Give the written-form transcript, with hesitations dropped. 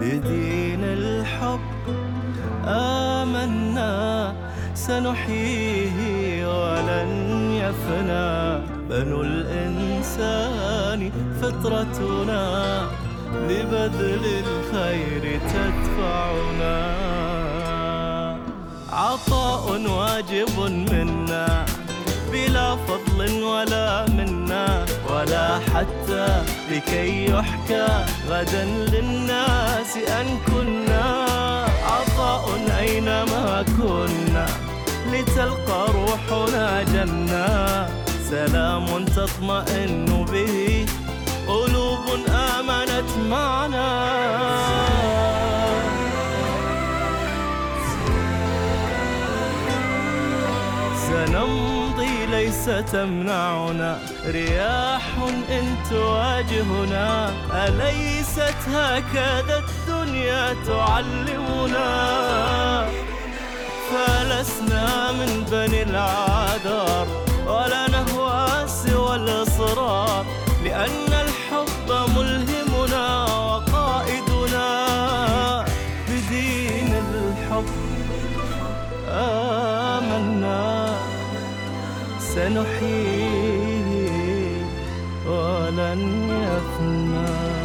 بدين الحب آمنا سنحييه ولن يفنى. بنو الإنسان فطرتنا لبذل الخير تدفعنا. عطاء واجب منا بلا فضل ولا منا، ولا حتى لكي يحكى غدا للناس أن كنا. عطاء أينما كنا لتلقى روحنا جنة. سلام تطمئن به قلوب آمنت معنا. سنمضي ليس تمنعنا رياح إن تواجهنا. أليست هكذا الدنيا تعلمنا؟ فلسنا من بني العذار ولا نهوى سوى الإصرار، لأن الحب ملهمنا وقائدنا. بدين الحب آمنا سنحييه ولن يفنى.